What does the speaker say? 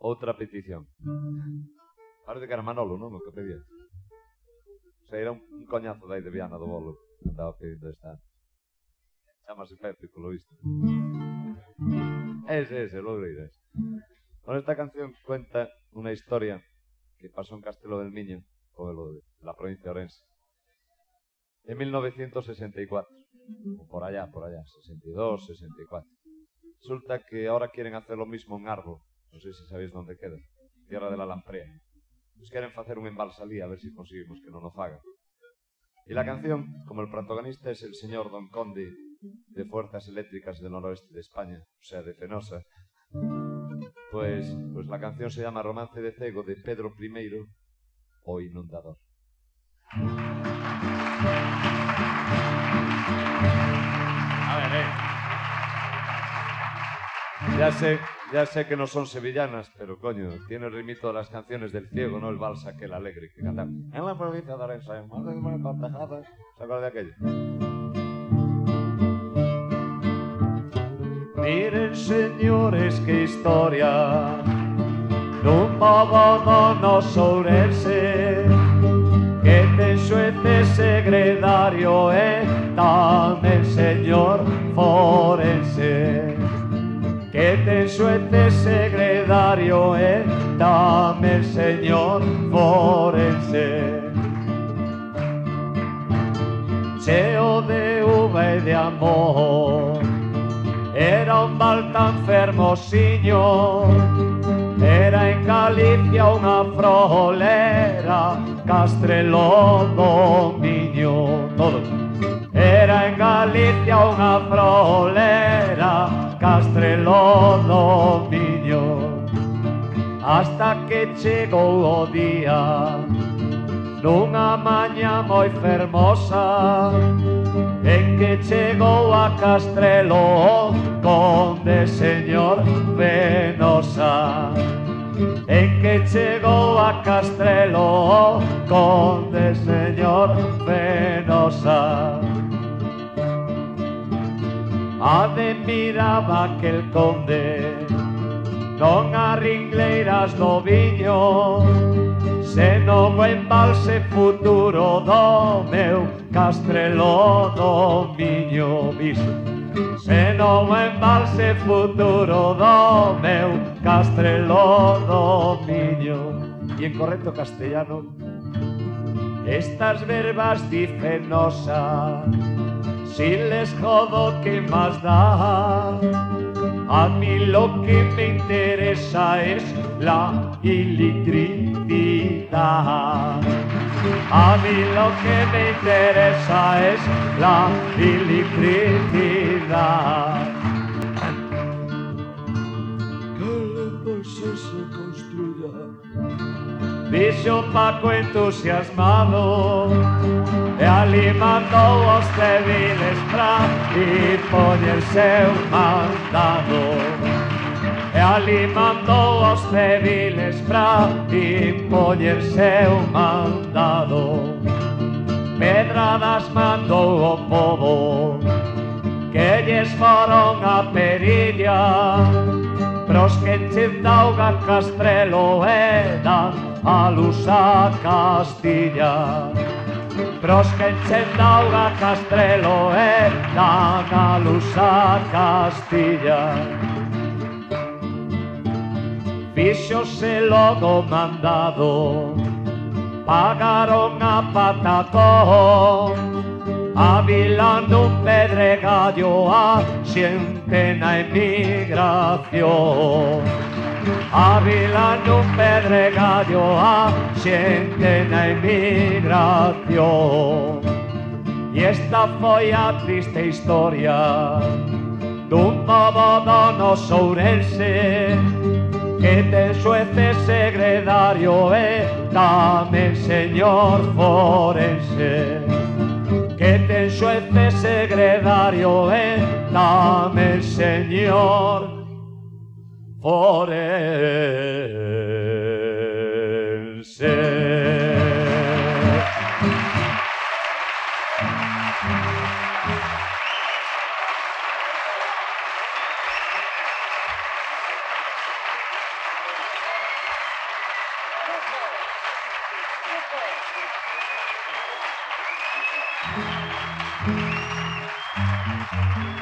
outra petición. Parece que era Manolo, non? O que pedía. O sea, era un coñazo dai de Viana do Bolo que estaba pedindo esta. Chámase Pepe, polo visto. Ese, Loureiro. Bueno, esta canción cuenta una historia que pasó en Castelo del Miño, pueblo de la provincia de Orense, en 1964. O por allá, 62, 64. Resulta que ahora quieren hacer lo mismo en Arbo. No sé si sabéis dónde queda. Tierra de la Lamprea. Pues quieren hacer un embalse allí, a ver si conseguimos que no nos hagan. Y la canción, como el protagonista es el señor Don Conde de Fuerzas Eléctricas del noroeste de España, o sea, de Fenosa, pues la canción se llama Romance de Cego de Pedro I o Inundador. A ver, Ya sé que no son sevillanas, pero coño, tiene el ritmito de las canciones del ciego, ¿no? El vals aquel alegre que cantan en la provincia de Orense, más de una partejada. ¿Se acuerda de aquello? Miren, señores, qué historia dun pobo no Ourense que ten suete secretario e tamén señor forense. Que ten suete secretario e tamén señor forense. Cheo de uva e de amor, era un val tan fermosiño, era en Galicia unha frolera, Castrelo do Miño. Todos. Era en Galicia unha frolera, Castrelo do Miño. Hasta que chegou o día, nunha mañá moi fermosa, en que chegou a Castrelo o conde señor Fenosa. En que chegou a Castrelo o conde señor Fenosa. Admiraba aquel conde non as ringleiras do viño, senón o embalse futuro do meu Castrelo do Miño. Senón o embalse futuro do meu Castrelo do Miño. Y en correcto castellano, estas verbas di Fenosa, si les jodo, ¿qué más da? A mí lo que me interesa es la electricidad. A mí lo que me interesa es la electricidad. Que el embalse se construya. Dixo Paco entusiasmado, e ali mandou os civiles pra impoñer seu mandado. E ali mandou os civiles pra impoñer seu mandado. Pedradas mandou o povo, que lles foron a perilla, pros que enchen dauga Castrelo e dan a luz a Castilla. Pros que enchen dauga Castrelo e dan a luz a Castilla. Fíxose logo mandado, pagaron a patacón, avilando un pedregallo a xente na emigración. Avilando un pedregallo a xente na emigración. E esta foi a triste historia dun pobo do noso Ourense, que ten xuece secretario e tamén señor forense. Que ten xuece secretario e tamén señor forense. Super.